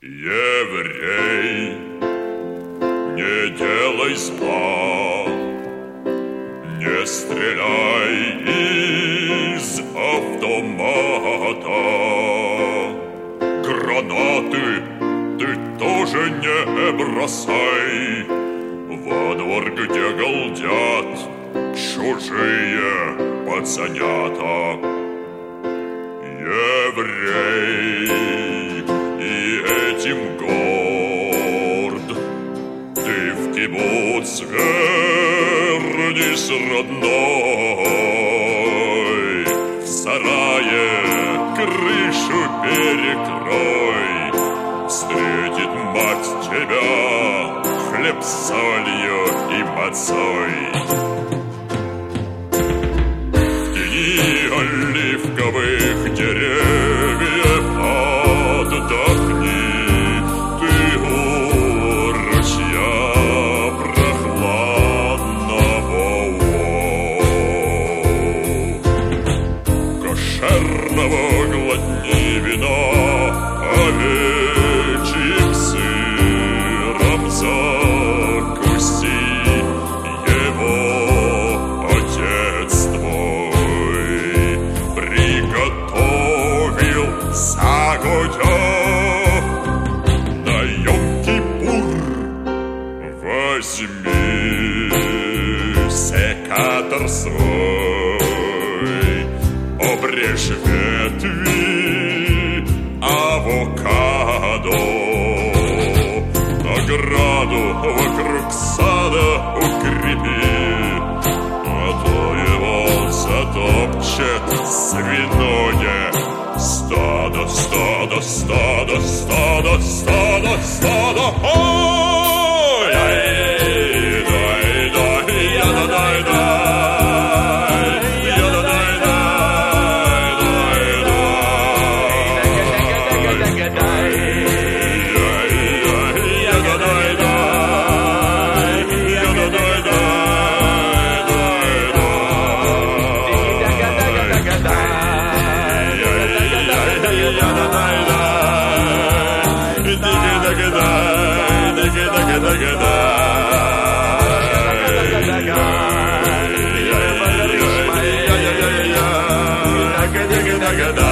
Еврей, не делай зла, не стреляй из автомата. Гранаты ты тоже не бросай во двор, где галдят чужие пацанята. Еврей, и этим горд, ты в кибуц вернись родной. В сарае крышу перекрой, встретит мать тебя хлеб с солью и мацой. В тени оливковых деревьев отдохни ты у ручья прохладного. Кошерного глотни вина, овечьим сыром закуси, его отец твой приготовил загодя на Йом-Кипур. Возьми секатор свой, обрежь ветви авокадо, ограду вокруг сада укрепи, а то его затопчет свиное стадо, стадо, стадо, стадо, стадо, стадо. Ой, ай, дай, дай, я, дай, дай, я, дай, дай, дай, Gada